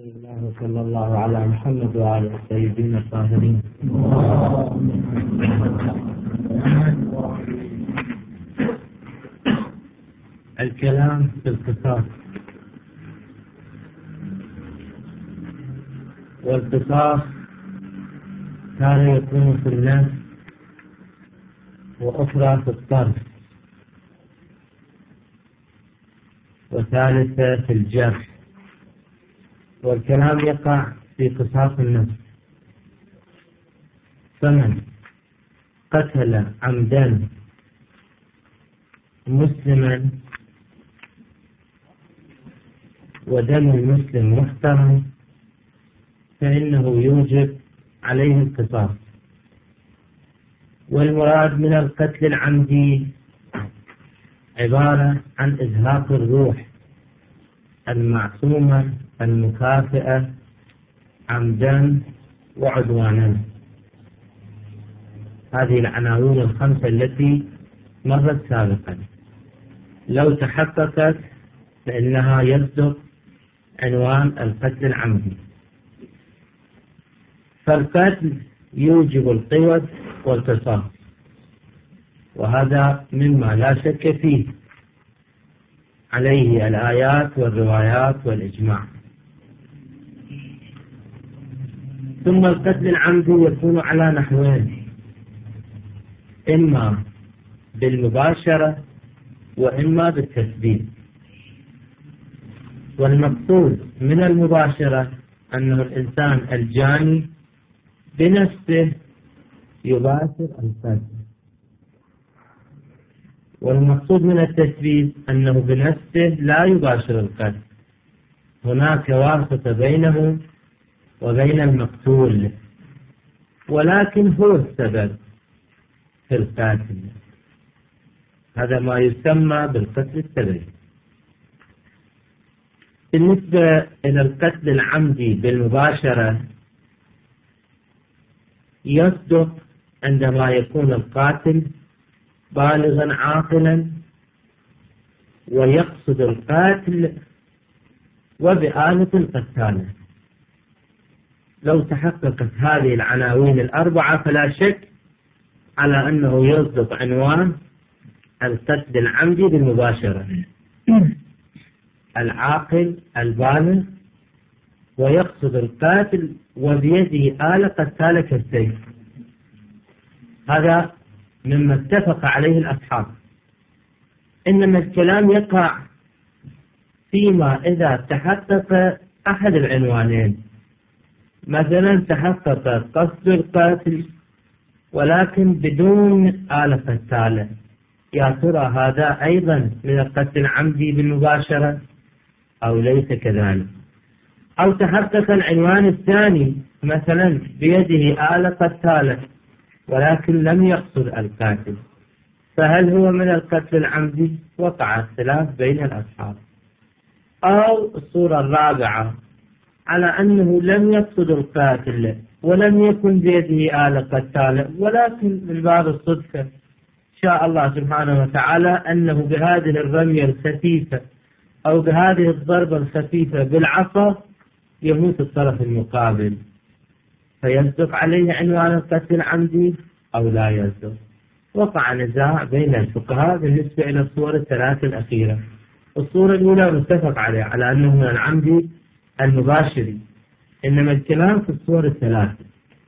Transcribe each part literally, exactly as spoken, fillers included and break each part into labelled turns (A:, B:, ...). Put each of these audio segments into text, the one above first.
A: الله وصلى الله على محمد وعلى الطيبين الطاهرين. الكلام في القصاص، والقصاص كان يكون في النفس وأخرى في الطرف وثالثة في الجرح، والكلام يقع في قصاص النفس. فمن قتل عمدا مسلما ودم المسلم محترم فإنه يوجب عليه القصاص. والمراد من القتل العمدي عبارة عن إزهاق الروح المعصومة المكافئة عمدا وعدوانا. هذه العناوين الخمسة التي مرت سابقا لو تحققت فإنها يصدق عنوان القتل العمدي. فالقتل يوجب القوة والقصاص، وهذا مما لا شك فيه عليه الآيات والروايات والإجماع. ثم القتل العمدي يكون على نحوين، إما بالمباشرة وإما بالتسبيب. والمقصود من المباشرة أنه الإنسان الجاني بنفسه يباشر القتل، والمقصود من التسبيب أنه بنفسه لا يباشر القتل، هناك واسطة بينه وبين المقتول، ولكن هو السبب في القتل. هذا ما يسمى بالقتل السببي. بالنسبة إلى القتل العمدي بالمباشرة يصدق عندما يكون القاتل بالغا عاقلا ويقصد القاتل وبآلة قتالة. لو تحققت هذه العناوين الأربعة فلا شك على أنه يصدق عنوان القتل العمدي بالمباشرة. العاقل البالغ ويقصد القاتل وبيده آلة قتالة كالسيف، هذا مما اتفق عليه الأصحاب. إنما الكلام يقع فيما إذا تحقق أحد العنوانين، مثلا تحقق قصد القاتل ولكن بدون آلة قتالة، يا ترى هذا أيضا من القتل العمدي بالمباشرة أو ليس كذلك؟ أو تحقق العنوان الثاني مثلا بيده آلة قتالة ولكن لم يقصد القاتل، فهل هو من القتل العمدي؟ وقع اختلاف بين الأصحاب. أو الصورة الرابعة على أنه لم يقصد القاتل ولم يكن بيده آلة قتالة، ولكن من باب الصدفة شاء الله سبحانه وتعالى أنه بهذه الرمية الخفيفة أو بهذه الضربة الخفيفة بالعصا يموت الطرف المقابل، فيصدق عليه عنوان القتل العمدي أو لا يصدق؟ وقع نزاع بين الفقهاء بالنسبة إلى الصور الثلاث الأخيرة. الصورة الأولى متفق عليها على أنه من العمد المباشر، إنما الكلام في الصور الثلاثة.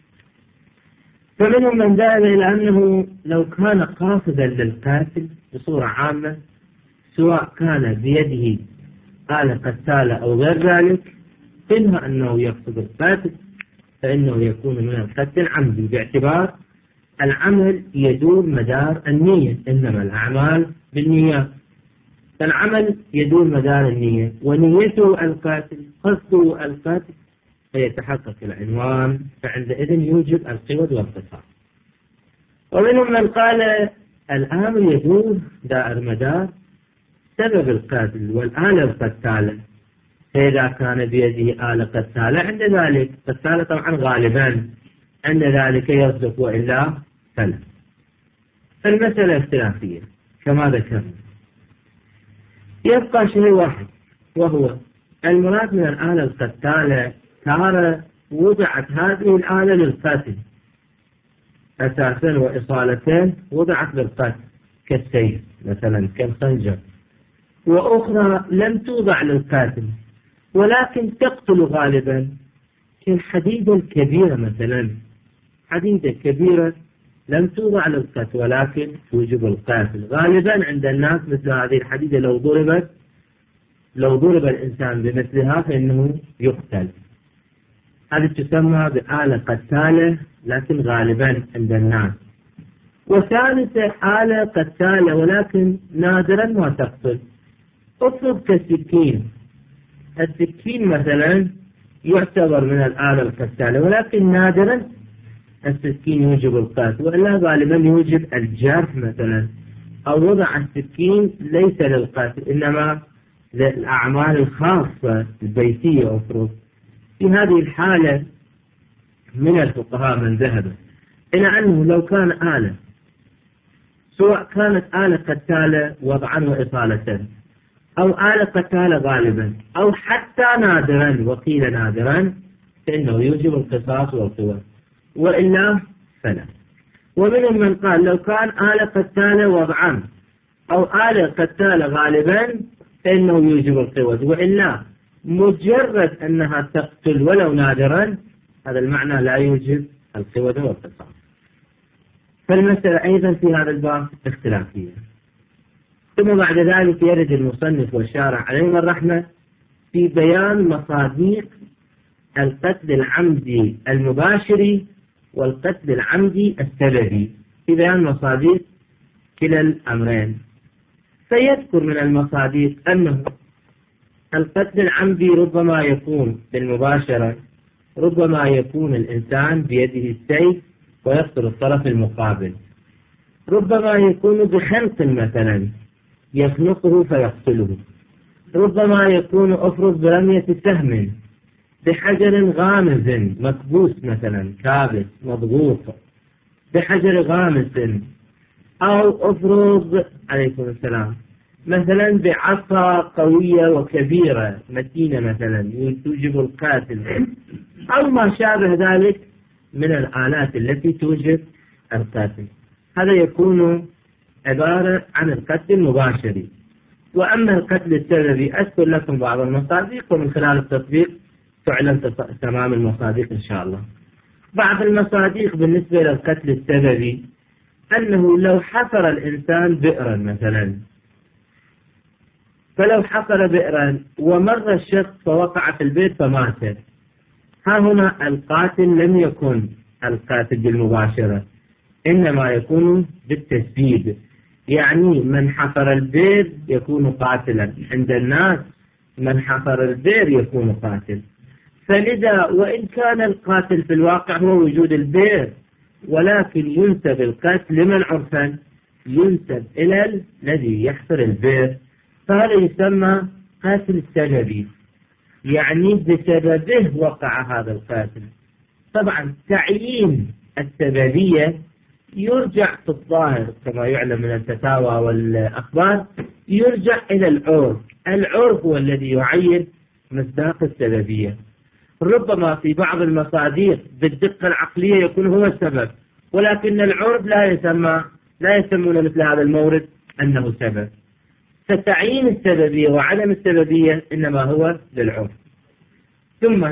A: فمنهم من ذهب إلى أنه لو كان قاصدا للقاتل بصورة عامة سواء كان بيده آلة قتالة أو غير ذلك، إنها أنه يقصد القاتل فإنه يكون من القتل العمدي، باعتبار العمل يدور مدار النية، إنما الأعمال بالنيات، فالعمل يدور مدار النية ونيته القاتل قصده القاتل فيتحقق العنوان، فعندئذ يوجب القوة والقصاص. ومنهم من قال الأمر يدور دائر مدار سبب القاتل والآلة القتالة، فإذا كان بيده آلة قتالة عند ذلك قتالة طبعا غالبا عند ذلك يصدق وإلا فلا. فالمسألة اختلافية كما ذكرنا. يبقى شيء واحد وهو المراد من الآلة القتالة تارة وضعت هذه الآلة للقتل أساسا وإصالتين وضعت للقتل كالسيف مثلا كالخنجر، وأخرى لم توضع للقاتل ولكن تقتل غالبا كالحديدة الكبيرة مثلا، حديدة كبيرة لم توضع للقتل ولكن توجب القاتل. غالبا عند الناس مثل هذه الحديدة لو ضربت لو ضرب الإنسان بمثلها فإنه يقتل. هذه تسمى بآلة قتالة لكن غالبا عند الناس. وثالثة آلة قتالة ولكن نادرا ما تقتل، افرض كالسكين. السكين مثلا يعتبر من الآلة القتالة ولكن نادرا السكين يوجب القتل، وإلا غالبا يوجب الجرح مثلا، أو وضع السكين ليس للقتل إنما للأعمال الخاصة البيتية. أفرض في هذه الحالة من الفقهاء من ذهب إلى أنه لو كان آلة، سواء كانت آلة قتالة وضعا وإصالة أو آلة قتالة غالبا أو حتى نادرا، وقيل نادرا، فإنه يوجب القصاص والقوة، وإلا فلا. ومنهم من قال لو كان آلة قتالة وضعا أو آلة قتالة غالبا فإنه يوجب القوة، وإلا مجرد أنها تقتل ولو نادرا هذا المعنى لا يوجب القوة والقصاص. فالمسألة أيضا في هذا الباب اختلافية. ثم بعد ذلك يرد المصنف والشارع عليهم الرحمة في بيان مصادق القتل العمدي المباشر والقتل العمدي السببي، في بيان مصادق كلا الأمرين. فيذكر من المصادق أنه القتل العمدي ربما يكون بالمباشرة، ربما يكون الإنسان بيده السيف ويقتل الطرف المقابل، ربما يكون بخنق مثلا يخنقه فيقتله، ربما يكون أفرض برمية سهم بحجر غامز مكبوس مثلا كابس مضغوط بحجر غامز، أو أفرض عليكم السلام مثلا بعصا قوية وكبيرة متينة مثلا توجب القاتل، أو ما شابه ذلك من الآلات التي توجب القاتل. هذا يكون عبارة عن القتل المباشر. وأما القتل السببي أذكر لكم بعض المصادق ومن خلال التطبيق تعلم تمام المصادق إن شاء الله. بعض المصادق بالنسبة للقتل السببي أنه لو حفر الإنسان بئرا مثلا، فلو حفر بئرا ومر الشخص فوقع في البئر فمات، ها هنا القاتل لم يكن القاتل بالمباشرة إنما يكون بالتسبيب، يعني من حفر البئر يكون قاتلا عند الناس، من حفر البئر يكون قاتل. فلذا وإن كان القاتل في الواقع هو وجود البئر، ولكن ينسب القتل لمن عرفا ينسب إلى الذي يحفر البئر، فهذا يسمى قاتل سببي، يعني بسببه وقع هذا القاتل. طبعا تعيين السببية يرجع في الظاهر كما يعلم من الفتاوى والأخبار يرجع إلى العرف، العرف هو الذي يعين مصداق السببية. ربما في بعض المصادر بالدقة العقلية يكون هو السبب، ولكن العرف لا يسمى لا يسمون مثل هذا المورد أنه سبب. فتعيين السببية وعدم السببية إنما هو للعرف. ثم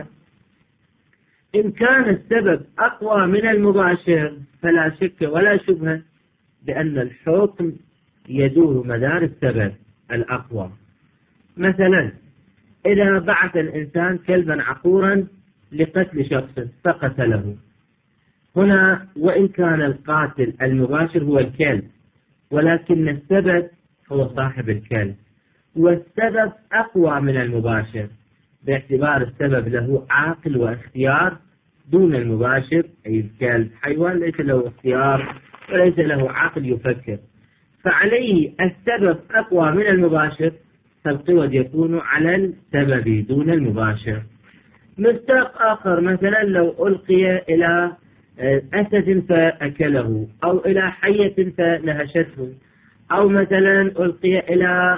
A: إن كان السبب أقوى من المباشر فلا شك ولا شبهة بأن الحكم يدور مدار السبب الأقوى. مثلا إذا بعث الإنسان كلبا عقورا لقتل شخص فقتله، هنا وإن كان القاتل المباشر هو الكلب ولكن السبب هو صاحب الكلب، والسبب أقوى من المباشر باعتبار السبب له عاقل واختيار دون المباشر، أي الكلب حيوان ليس له اختيار وليس له عقل يفكر، فعليه السبب أقوى من المباشر، فالقوة يكون على السبب دون المباشر. مصداق آخر مثلا لو ألقي إلى أسد فأكله، أو إلى حية فنهشته، أو مثلا ألقي إلى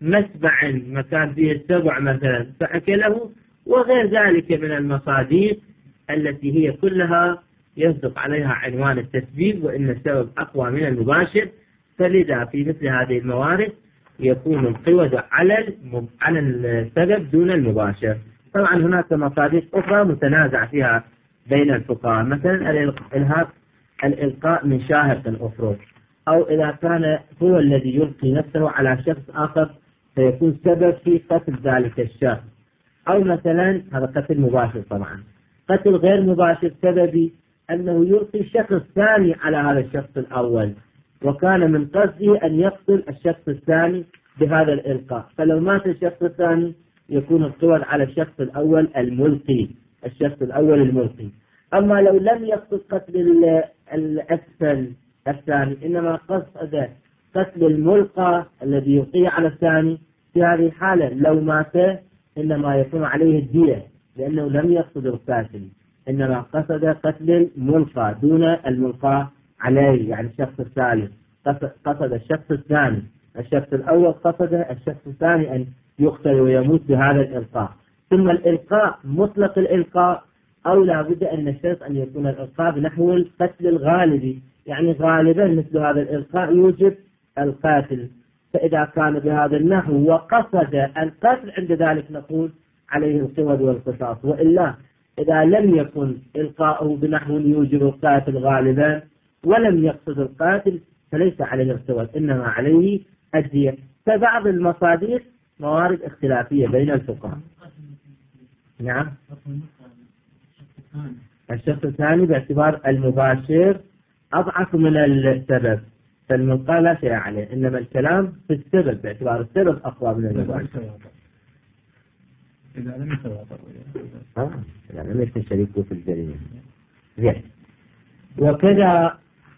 A: مسبع مكان فيه السبع مثلا فأكله، وغير ذلك من المصاديق التي هي كلها يصدق عليها عنوان التسبيب وإن السبب أقوى من المباشر. فلذا في مثل هذه الموارد يكون القوة على على السبب دون المباشر. طبعا هناك مصاديق أخرى متنازع فيها بين الفقهاء، مثلا الإلهاء الإلقاء من شاهق الأفرود، أو إذا كان هو الذي يلقي نفسه على شخص آخر فيكون سبب في قتل ذلك الشخص، أو مثلا هذا قتل مباشر. طبعا قتل غير مباشر سببي أنه يلقي شخص ثاني على هذا الشخص الأول، وكان من قصده أن يقتل الشخص الثاني بهذا الإلقاء، فلو مات الشخص الثاني يكون القوة على الشخص الأول الملقي الشخص الأول الملقي. أما لو لم يقصد قتل الأسفل الثاني، إنما قصد قتل الملقى الذي يلقي على الثاني، في هذه الحالة لو مات إنما يكون عليه الدية، لأنه لم يقصد القاتل، إنما قصد قتل الملقى دون الملقى عليه، يعني الشخص الثالث قصد الشخص الثاني. الشخص الأول قصد الشخص الثاني أن يقتل ويموت بهذا الإلقاء. ثم الإلقاء مطلق الإلقاء، أو لا بد أن نشترط أن يكون الإلقاء بنحو القتل الغالبي، يعني غالبا مثل هذا الإلقاء يوجب القاتل. فإذا كان بهذا النحو وقصد القتل عند ذلك نقول عليه القود والقصاص. وإلا إذا لم يكن إلقاؤه بنحو يوجب القاتل غالبا ولم يقصد القاتل فليس عليه القود، إنما عليه الدية. فبعض المصادر موارد اختلافية بين الفقهاء. نعم. الشخص الثاني باعتبار المباشر أضعف من السبب، فالملقى لا شيء عليه، إنما الكلام في السبب باعتبار السبب أقوى من المباشر.
B: إذا لم يتواطر
A: آه إذا لم يكن شريكه في الجريمة. زين. وكذا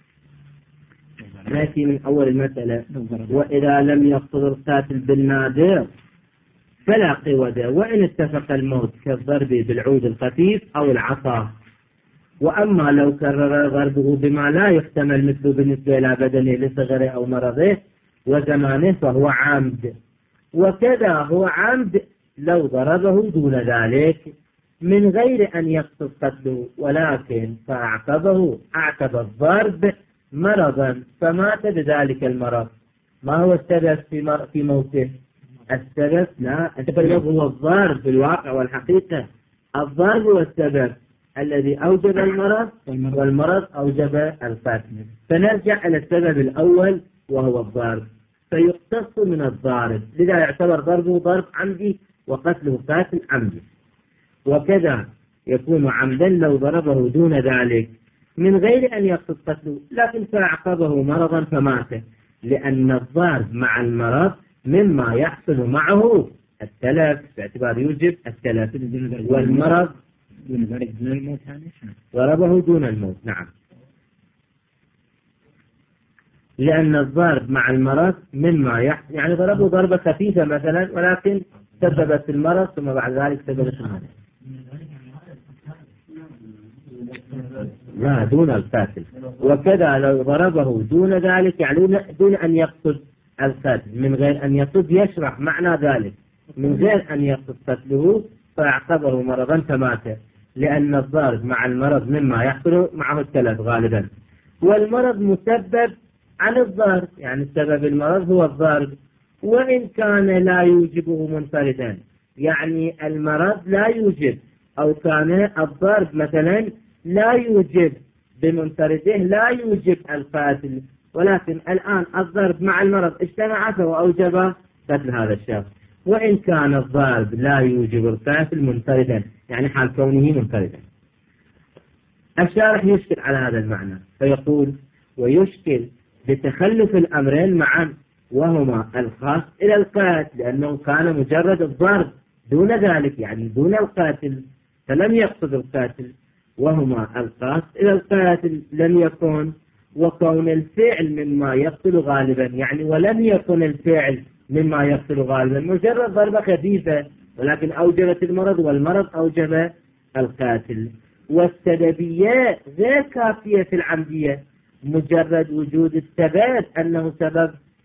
A: نأتي من أول المسألة: وإذا لم يقصد القاتل بالنادر فلا قود، وإن اتفق الموت كالضرب بالعود الخفيف أو العصا. وأما لو كرر ضربه بما لا يحتمل مثله بالنسبة إلى بدنه لصغره أو مرضه وزمانه فهو عمد. وكذا هو عمد لو ضربه دون ذلك من غير أن يقصد قتله، ولكن فأعقبه أعقب الضرب مرضا فمات بذلك المرض. ما هو السبب في في موته؟ السبب لا السبب هو الضرب في الواقع والحقيقة. الضرب هو السبب الذي أوجب المرض، والمرض أوجب القتل. فنرجع إلى السبب الأول وهو الضرب، فيقتص من الضارب، لذا يعتبر ضربه ضرب عمدي وقتله قاتل عمدي. وكذا يكون عمدا لو ضربه دون ذلك من غير أن يقصد قتله، لكن فأعقبه مرضا فمات، لأن الضرب مع المرض مما يحصل معه التلف باعتبار يوجب التلف، والمرض
B: دون ذلك دون الموت يعني
A: ضربه دون الموت. نعم، لأن الضرب مع المرض مما يحصل، يعني ضربه ضربة خفيفة مثلا ولكن سببت المرض ثم بعد ذلك سببت المرض. لا دون القاتل. وكذا لو ضربه دون ذلك يعني دون أن يقصد القتل، من غير أن يقصد يشرح معنى ذلك، من غير أن يقصد قتله فأعقبه مرضا فمات، لأن الضرب مع المرض مما يحصل معه التلف غالبا، والمرض مسبب عن الضرب، يعني سبب المرض هو الضرب، وإن كان لا يوجبه منفردا، يعني المرض لا يوجب، أو كان الضرب مثلا لا يوجب بمنفرده لا يوجب القاتل، ولكن الآن الضرب مع المرض اجتمع فأوجب قتل هذا الشخص. وإن كان الضرب لا يوجب القاتل منفردا، يعني حال كونه منفردا. الشارح يشكل على هذا المعنى فيقول: ويشكل بتخلف الأمرين معا، وهما الخاص إلى القاتل لأنه كان مجرد الضرب دون ذلك، يعني دون القاتل فلم يقصد القاتل، وهما الخاص إلى القاتل لم يكن، وكون الفعل مما يقتل غالبا، يعني ولم يكن الفعل مما يقتل غالبا، مجرد ضربة خفيفة ولكن أوجبت المرض، والمرض أوجب القاتل. والسببية غير كافية في العمدية، مجرد وجود الثبات أنه سبب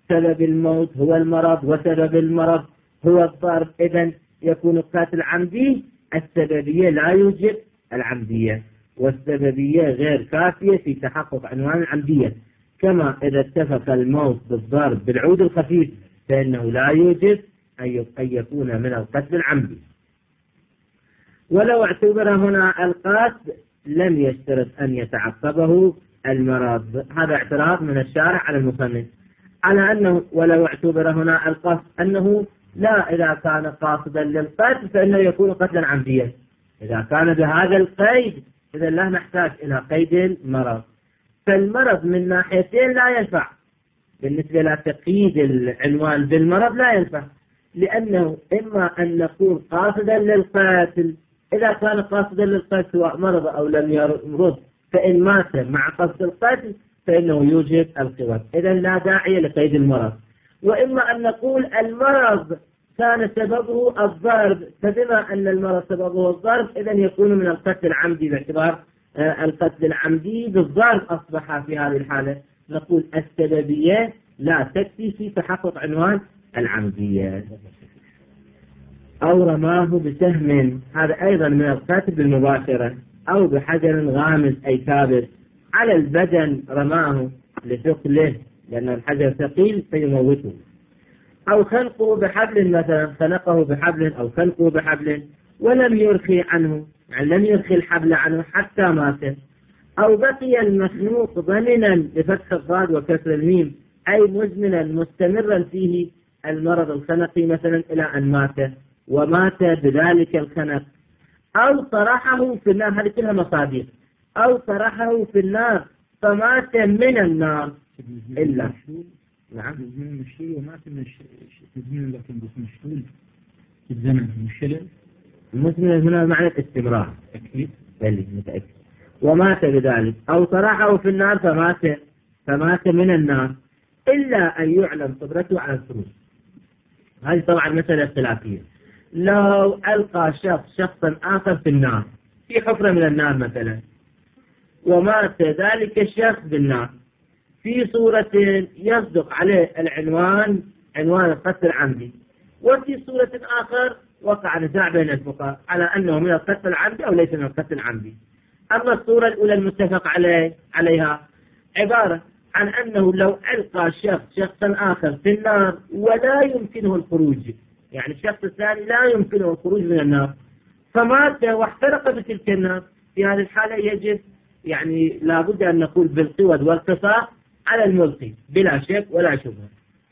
A: سبب الموت هو المرض وسبب المرض هو الضرب، إذن يكون القتل عمدي. السببية لا يوجب العمدية، والسببية غير كافية في تحقق عنوان العمدية. كما إذا اتفق الموت بالضرب بالعود الخفيف فإنه لا يوجب أن يكون من القتل العمدي. ولو اعتبر هنا القتل لم يشترط أن يتعقبه المرض. هذا اعتراض من الشارع على المصنف على أنه ولو اعتبر هنا القصد أنه لا، إذا كان قاصدا للقتل فإنه يكون قتلا عمديا. إذا كان بهذا القيد إذا لا نحتاج إلى قيد المرض. فالمرض من ناحيتين لا ينفع، بالنسبة لتقييد العنوان بالمرض لا ينفع، لأنه إما أن نكون قاصدا للقتل، إذا كان قاصدا للقتل سواء مرض أو لم يمرض فإن مات مع قصد القتل فإنه يوجب القواد، إذا لا داعي لقيد المرض. وإما أن نقول المرض كان سببه الضرب، فبما أن المرض سببه الضرب إذا يكون من القتل العمدي، باعتبار القتل العمدي بالضرب أصبح في هذه الحالة. نقول السببية لا تكفي في تحقق عنوان العمدية. أو رماه بسهم، هذا أيضا من القتل بالمباشرة، أو بحجر غامز أي ثابت على البدن رماه لثقله لأن الحجر ثقيل فيموته. أو خنقه بحبل، مثلا خنقه بحبل أو خنقه بحبل ولم يرخي عنه، يعني لم يرخي الحبل عنه حتى مات. أو بقي المخنوق ضمنا بفتح الضاد وكسر الميم أي مزمنا مستمرا فيه المرض الخنقي مثلا إلى أن مات ومات بذلك الخنق. أو طرحه في النار، هذه كلها مصادر. أو طرحه في النار فمات من النار إلا
B: نعم من الشيء ومات من الزمن، لكن بس مشلول الزمن مشلل
A: المسلم هنا معنى الاستمرار
B: أكيد
A: بل متأكد. ومات بذلك. أو طرحه في النار فمات فمات من النار إلا أن يعلم قدرته على الخروج. هذه طبعا مسألة اختلافية. لو ألقى شخص شخصا آخر في النار في حفرة من النار مثلا ومات ذلك الشخص بالنار في صورة يصدق عليه العنوان عنوان القتل العمدي، وفي صورة آخر وقع نزاع بين الفقهاء على أنه من القتل العمدي أو ليس من القتل العمدي. أما الصورة الأولى المتفق عليه عليها عبارة عن أنه لو ألقى شخص شخصا آخر في النار ولا يمكنه الخروج، يعني الشخص الثاني لا يمكنه الخروج من النار فمات واحترق بتلك النار، في هذه الحالة يجب يعني لابد أن نقول بالقود والقصاص على الملقي بلا شك ولا شبهة.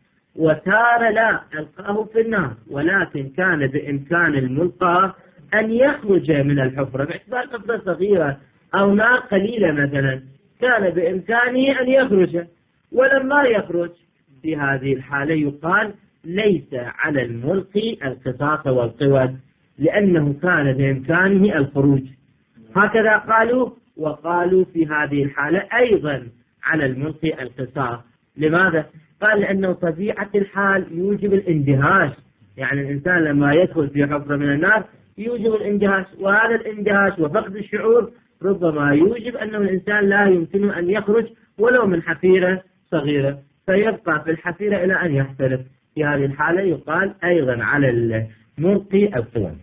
A: وتار لا ألقاه في النار ولكن كان بإمكان الملقى أن يخرج من الحفرة باعتبار حفرة صغيرة أو نار قليلة مثلا، كان بإمكانه أن يخرج ولما يخرج، في هذه الحالة يقال ليس على الملقي القصاص والقود لأنه كان بإمكانه الخروج. هكذا قالوا. وقالوا في هذه الحالة أيضا على الملقي القصاص. لماذا؟ قال لأنه طبيعة الحال يوجب الاندهاش، يعني الإنسان لما يدخل في حفرة من النار يوجب الاندهاش، وهذا الاندهاش وفقد الشعور ربما يوجب أنه الإنسان لا يمكنه أن يخرج ولو من حفيرة صغيرة فيبقى في الحفيرة إلى أن يحترق. في هذه الحالة يقال أيضا على الملقي القود.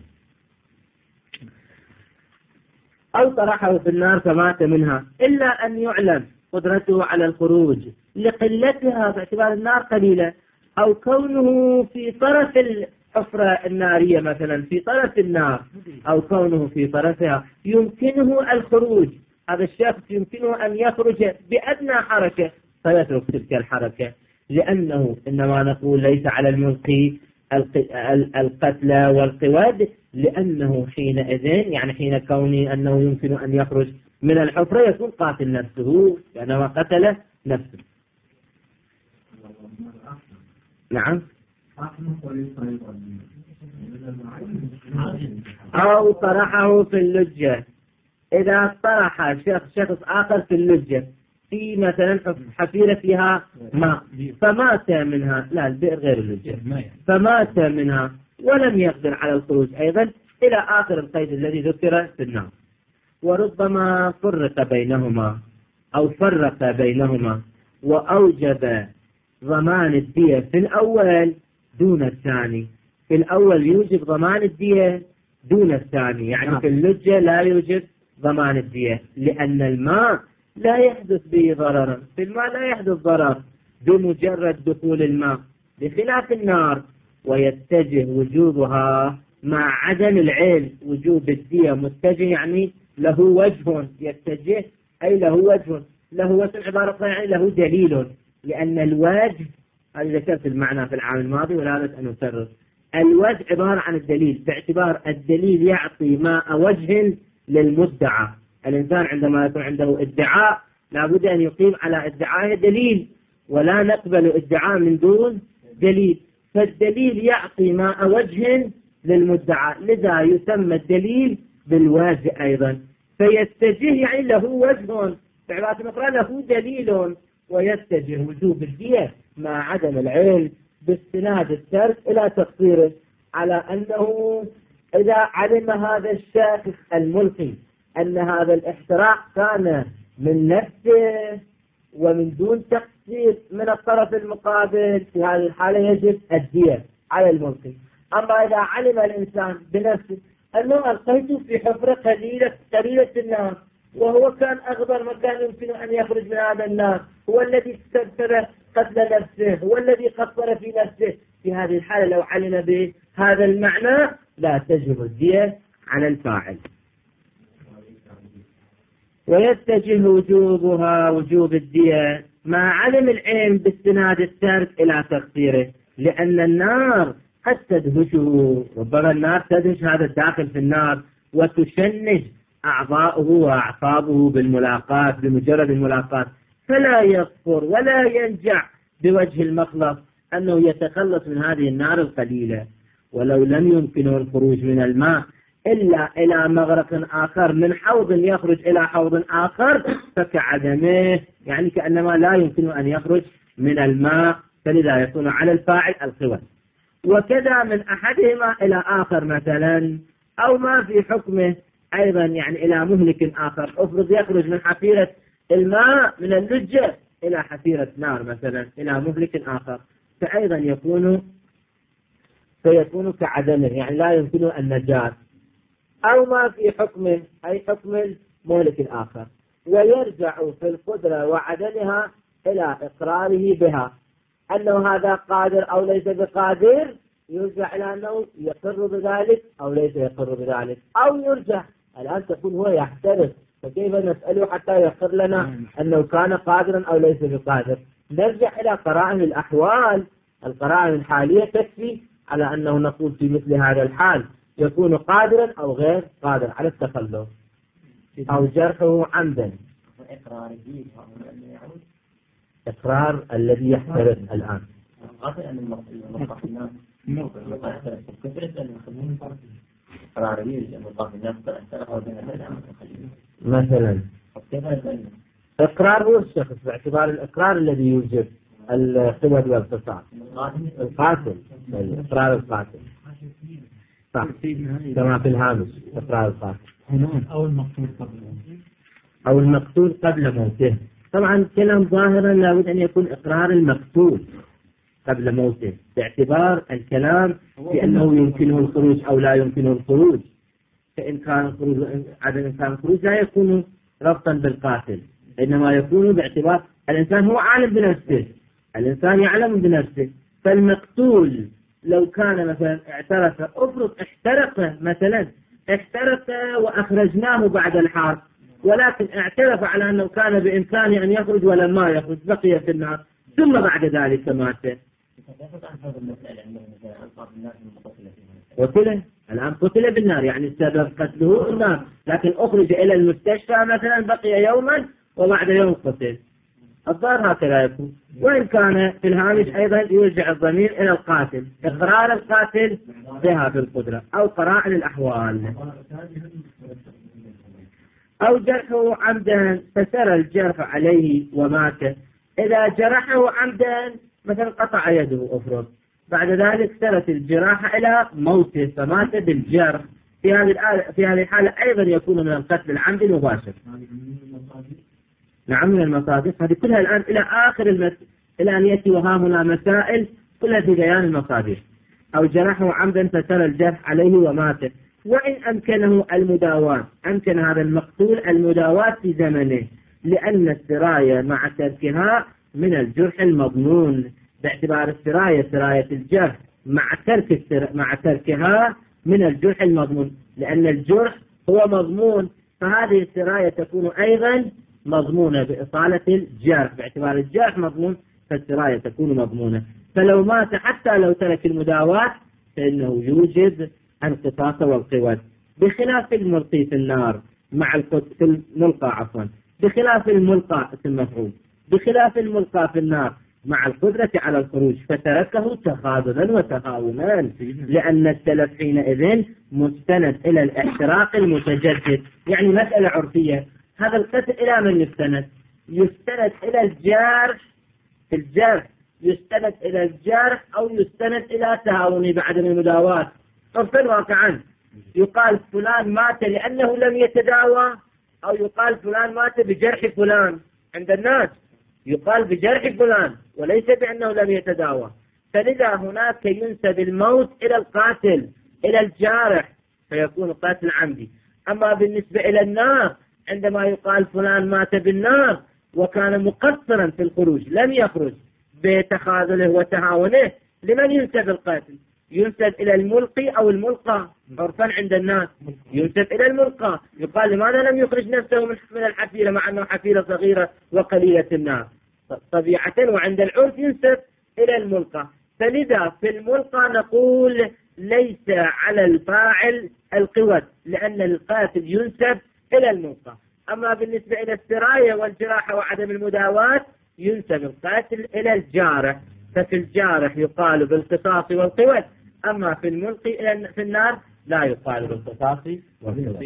A: أو طرحه في النار فمات منها إلا أن يعلم قدرته على الخروج لقلتها باعتبار النار قليلة، أو كونه في طرف الحفرة النارية مثلا في طرف النار، أو كونه في طرفها يمكنه الخروج، هذا الشخص يمكنه أن يخرج بأدنى حركة فيترك تلك الحركة، لأنه إنما نقول ليس على الملقي القتل والقواد لأنه حينئذ يعني حين كونه أنه يمكن أن يخرج من الحفرة يكون قاتل نفسه لأنه قتل نفسه. نعم. أو طرحه في اللجة، إذا طرح شخص شخص آخر في اللجة في مثلا حفيرة فيها ماء فمات منها، لا البئر غير اللجة، فمات منها ولم يقدر على الخروج أيضا إلى آخر القيد الذي ذكر في النار. وربما فرق بينهما أو فرق بينهما وأوجب
C: ضمان الدية في الأول دون الثاني. في الأول يوجب ضمان الدية دون الثاني، يعني
B: نعم.
C: في اللجة لا يوجب ضمان الدية لأن الماء لا يحدث به ضرر، في الماء لا يحدث ضرر بمجرد دخول الماء، بخلاف النار. ويتجه وجوبها مع عدم العلم. وجوب الدية متجه يعني له وجه، يتجه أي له وجه، له وجه عبارة يعني له دليل، لأن الوجه هذا ذكرت المعنى في العام الماضي ولا بد أن نكرر. الوجه عبارة عن الدليل، باعتبار الدليل يعطي ماء وجه للمدعى. الإنسان عندما يكون عنده ادعاء لابد أن يقيم على ادعائه دليل، ولا نقبل ادعاء من دون دليل. فالدليل يعطي ماء وجه للمدعى، لذا يسمى الدليل بالواجه أيضا. فيتجه يعني له وجه، بعبارة أخرى له دليل، ويتجه وجوب الدية مع عدم العلم باستناد الترك إلى تقصيره، على أنه إذا علم هذا الشخص الملقي أن هذا الاحتراق كان من نفسه ومن دون تقصير من الطرف المقابل، في هذه الحالة يجب الدية على الملقي. أما إذا علم الإنسان بنفسه أنه ألقيته في حفرة قليلة قليلة النار، وهو كان أغبر مكان يمكن أن يخرج من هذا النار، هو الذي استبتر قتل نفسه، هو الذي قصر في نفسه، في هذه الحالة لو علم بهذا المعنى لا تجب الدية على الفاعل. ويتجه وجوبها وجوب الدية مع عدم العلم باستناد الترك إلى تقصيره، لأن النار قد تدهشه، ربما النار تدهش هذا الداخل في النار وتشنج أعضاؤه وأعصابه بالملاقاة، بمجرد الملاقاة، فلا يصفر ولا ينجع بوجه المخلص أنه يتخلص من هذه النار القليلة. ولو لم يمكنه الخروج من الماء إلا إلى مغرق آخر من حوض يخرج إلى حوض آخر فكعدمه، يعني كأنما لا يمكنه أن يخرج من الماء، فلذا يكون على الفاعل الخوة. وكذا من أحدهما إلى آخر مثلا، أو ما في حكمه أيضا يعني إلى مهلك آخر. أفرض يخرج من حفيرة الماء من اللجة إلى حفيرة نار مثلا، إلى مهلك آخر، فأيضا يكون فيكون كعدمه، يعني لا يمكنه النجاة. أو ما في حكمه أي حكم المهلك الآخر، ويرجع في القدرة وعدمها إلى إقراره بها، أنه هذا قادر أو ليس بقادر، يرجع إلى أنه يقر بذلك أو ليس يقر بذلك، أو يرجع الآن تكون هو يحترف، فكيف نسأله حتى يقر لنا أنه كان قادرا أو ليس بقادر؟ نرجع إلى قرائن الأحوال، القرائن الحالية تكفي على أنه نقول في مثل هذا الحال يكون قادرا أو غير قادر على التخلف أو جرحه عمدا. إقرار الذي يحترف الآن مثلا إقرار هو الشخص باعتبار الإقرار الذي يوجب الخبث والفساد، القاتل، إقرار القاتل صح كما في الهامش إقرار القاتل
B: أو المقتول قبل
C: أو المقتول قبل موته. طبعا كلام ظاهرا لابد أن يكون إقرار المقتول قبل موته، باعتبار الكلام بأنه يمكنه الخروج أو لا يمكنه الخروج. فإن كان الخروج عدم إمكان الخروج لا يكون ربطا بالقاتل، إنما يكون باعتبار الإنسان هو عالم بنفسه، الإنسان يعلم بنفسه. فالمقتول لو كان مثلا اعترف، أفرض احترق مثلا، احترق وأخرجناه بعد الحرب، ولكن اعترف على أنه كان بإمكانه أن يخرج ولم ما يخرج، بقي في النار، ثم بعد ذلك مات. وقتل الآن قتل بالنار، يعني سبب قتله النار، لكن أخرج إلى المستشفى مثلا بقي يوما وبعد يوم قتل. الظاهر هكذا يكون. وإن كان في الهامش أيضا يرجع الضمير إلى القاتل، إقرار القاتل بها بالقدرة أو قرائن الأحوال. أو جرحه عمدا فسر الجرح عليه ومات. إذا جرحه عمدا مثلا قطع يده أفرض، بعد ذلك سرت الجراحة إلى موته فمات بالجرح، في هذه في هذه الحالة أيضا يكون من القتل العمدي المباشر. نعم من المصادق هذه كلها الآن إلى آخر المس... إلى أن يأتي وها هنا مسائل كلها في بيان المصادر. أو جرحه عمدا فسر الجرح عليه ومات، وإن أمكنه المداواة، أمكن هذا المقتول المداواة في زمنه، لأن السراية مع تركها من الجرح المضمون، باعتبار السراية سراية الجرح مع ترك السر... مع تركها من الجرح المضمون، لأن الجرح هو مضمون، فهذه السراية تكون أيضا مضمونة بإصالة الجرح، باعتبار الجرح مضمون فالسراية تكون مضمونة. فلو مات حتى لو ترك المداواة فإنه يوجب القصاص والقواد، بخلاف الملقي في النار مع القد... في الملقى عفوا بخلاف الملقى اسم مفعول بخلاف الملقى في النار مع القدرة على الخروج، فتركه تخاذلا وتهاونا، لأن التلف حينئذ مستند إلى الاحتراق المتجدد. يعني مسألة عرفية، هذا القتل إلى من يستند؟ يستند إلى الجرح، في الجرح يستند إلى الجرح أو يستند إلى تهاون بعدم المداواة. عرفا واقعا يقال فلان مات لأنه لم يتداوى، أو يقال فلان مات بجرح فلان. عند الناس يقال بجرح فلان وليس بأنه لم يتداوى، فلذا هناك ينسب الموت إلى القاتل إلى الجارح فيكون قاتل عمدي. أما بالنسبة إلى النار عندما يقال فلان مات بالنار وكان مقصرا في الخروج لم يخرج بتخاذله وتهاونه، لمن ينسب القاتل؟ ينسب إلى الملقي أو الملقى. عرفا عند الناس ينسب إلى الملقى، يقال لماذا لم يخرج نفسه من الحفيرة مع أنه حفيرة صغيرة وقليلة النار طبيعة، وعند العرف ينسب إلى الملقى. فلذا في الملقى نقول ليس على الفاعل القوة، لأن القاتل ينسب إلى الملقى. أما بالنسبة إلى السراية والجراحة وعدم المداواة ينسب القاتل إلى الجارح، ففي الجارح يقال بالقصاص والقوة، أما في الملقي في النار لا يقال بالقصاص والقوة.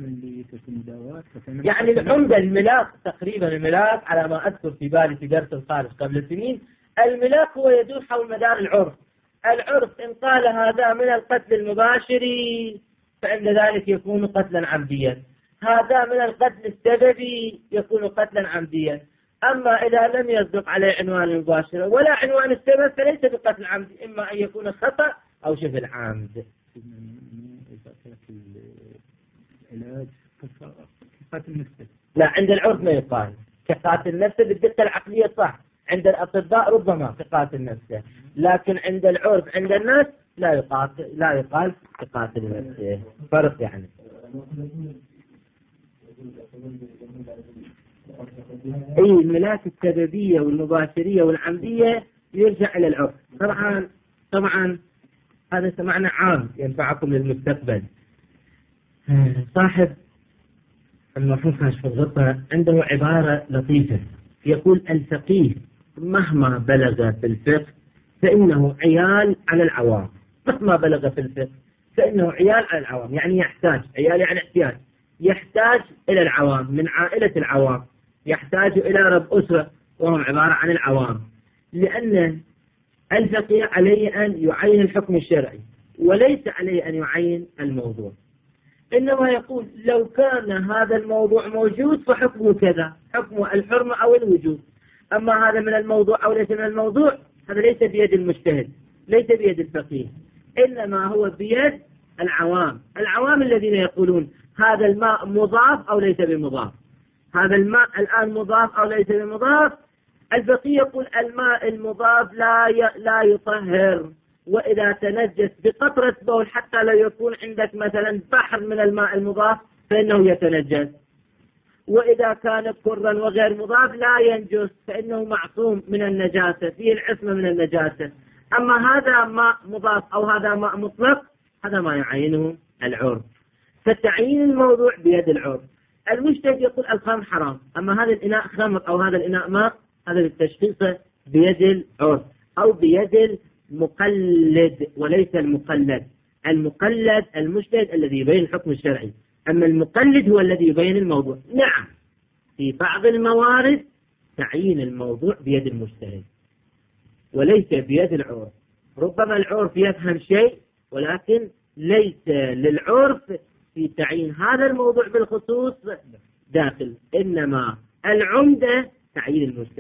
C: يعني العمدة الملاك تقريبا، الملاك على ما أذكر في بالي في درس الخارج قبل سنين، الملاك هو يدور حول مدار العرف. العرف إن قال هذا من القتل المباشر فإن ذلك يكون قتلا عمديا، هذا من القتل السببي يكون قتلا عمديا. أما إذا لم يصدق عليه عنوان المباشرة ولا عنوان السبب فليس بقتل عمدي، إما أن يكون خطأ أو شبه العمد. لا، عند العرف ما يقال كقاتل نفسه بالدقة العقلية صح، عند الأطباء ربما كقاتل نفسه، لكن عند العرف عند الناس لا يقال لا يقال كقاتل نفسه. فرق يعني. أي الملاك السببية والمباشرية والعمدية يرجع إلى العرف. طبعا طبعا هذا سمعنا عام ينفعكم للمستقبل. صاحب المرحوم كاشف الغطاء عنده عبارة لطيفة يقول: الفقيه مهما بلغ في الفقه فإنه عيال على العوام. مهما بلغ في الفقه فإنه عيال على العوام، يعني يحتاج، عيال يعني احتياج، يحتاج إلى العوام، من عائلة العوام، يحتاج إلى رب أسرة وهم عبارة عن العوام، لأن الفقيه عليه أن يعين الحكم الشرعي وليس عليه أن يعين الموضوع، إنما يقول لو كان هذا الموضوع موجود فحكمه كذا، حكمه الحرمة أو الوجود. أما هذا من الموضوع أو ليس من الموضوع هذا ليس بيد المجتهد، ليس بيد الفقيه، إنما هو بيد العوام. العوام الذين يقولون هذا الماء مضاف أو ليس بمضاف، هذا الماء الآن مضاف أو ليس بمضاف. الفقيه يقول الماء المضاف لا لا يطهر، وإذا تنجس بقطرة بول حتى لو يكون عندك مثلا بحر من الماء المضاف فإنه يتنجس، وإذا كان كرا وغير مضاف لا ينجس فإنه معصوم من النجاسة، فيه العصمة من النجاسة. أما هذا ماء مضاف أو هذا ماء مطلق هذا ما يعينه العرف، فتعيين الموضوع بيد العرف. المجتهد يقول الخمر حرام، أما هذا الإناء خمر أو هذا الإناء ماء هذا بالتشخيص بيد العرف أو بيد المقلد وليس المقلد. المقلد المجتهد الذي يبين الحكم الشرعي، أما المقلد هو الذي يبين الموضوع. نعم في بعض الموارد تعيين الموضوع بيد المجتهد وليس بيد العرف. ربما العرف يفهم شيء ولكن ليس للعرف في تعيين هذا الموضوع بالخصوص داخل، إنما العمدة تعيين المجتهد.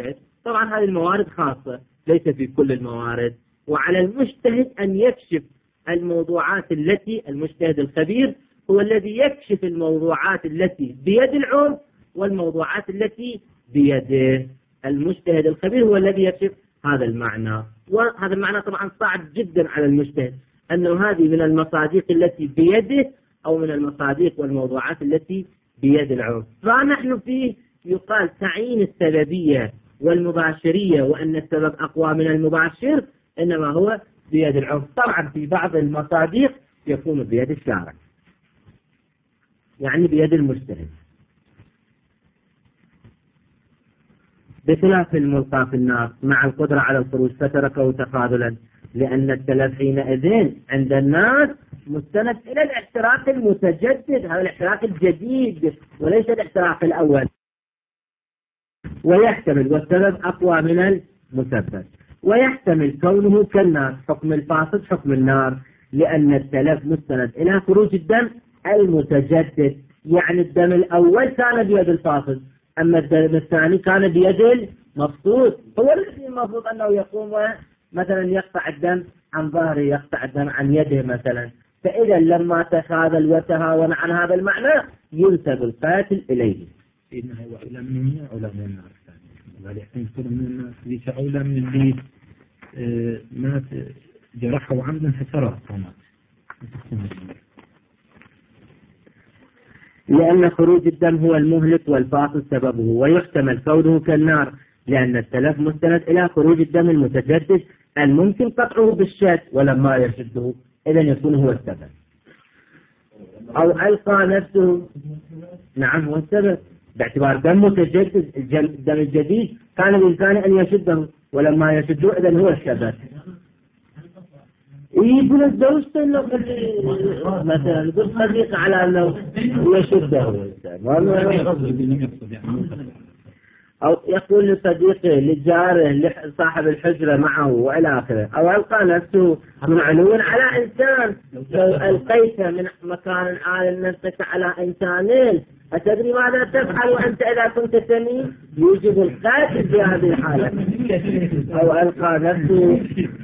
C: طبعا هذه الموارد خاصة ليس في كل الموارد، وعلى المجتهد أن يكشف الموضوعات التي المجتهد الخبير هو الذي يكشف الموضوعات التي بيد العرف والموضوعات التي بيده. المجتهد الخبير هو الذي يكشف هذا المعنى، وهذا المعنى طبعا صعب جدا على المجتهد أنه هذه من المصادق التي بيده أو من المصادق والموضوعات التي بيد العرف. فنحن فيه يقال تعيين السببية والمباشرية وأن السبب أقوى من المباشر إنما هو بيد العرف. طبعا في بعض المصادق يكون بيد الشارع يعني بيد المجتهد، بخلاف الملقى في النار مع القدرة على الخروج فتركه تخاذلا، لأن التلف حينئذ عند الناس مستند إلى الاحتراق المتجدد، هذا الاحتراق الجديد وليس الاحتراق الأول، ويحتمل والسبب أقوى من المسبب، ويحتمل كونه كالنار حكم الفاسد حكم النار، لأن التلف مستند إلى خروج الدم المتجدد، يعني الدم الأول كان بيد الفاسد أما الدم الثاني كان بيد المفسود، هو الذي المفروض أنه يقوم مثلا يقطع الدم عن ظهره يقطع الدم عن يده مثلا. فإذا لما تخاذل وتهاون عن هذا المعنى ينسب القاتل إليه.
B: إنه هو أولى من النار أولى من النار الثاني، يكون من الناس ليس أولى من اللي آه مات جرحه عمدا حسرات ومات.
C: لأن خروج الدم هو المهلك والفاصل سببه، ويحتمل كونه كالنار لأن التلف مستند إلى خروج الدم المتجدد الممكن قطعه بالشد ولما يشده، إذن يكون هو السبب. أو ألقى نفسه، نعم هو السبب باعتبار دم متجدد، الدم الجديد كان بإمكانه أن يشده ولما يشده إذن هو السبب. يقول الزوج انه مثلا يقول صديق على انه يشده او يقول لصديقه لجاره لصاحب الحجرة معه والى اخره، او القى نفسه من علو على انسان، لو القيت من مكان عال نفسك على انسانين أتدري ماذا تفعل وأنت إذا كنت سمين؟ يوجب القاتل في هذه الحالة. أو ألقى نفسه.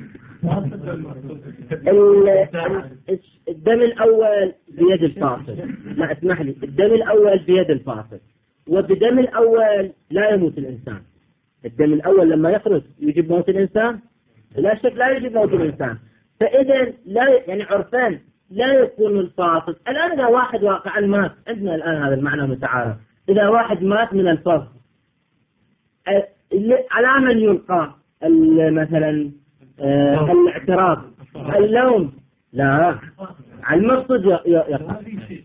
C: الدم الأول بيد الفاصل، لا اسمح لي، الدم الأول بيد الفاصل، وبدم الأول لا يموت الإنسان. الدم الأول لما يخرج يجب موت الإنسان؟ لا شك لا يجب موت الإنسان. فإذا لا يعني عرفان لا يكون الفاصل. الآن إذا واحد واقعا مات، عندنا الآن هذا المعنى متعارف، إذا واحد مات من الفصل على من يلقى مثلا آه الاعتراف اللوم؟ لا، على المقصود يقع.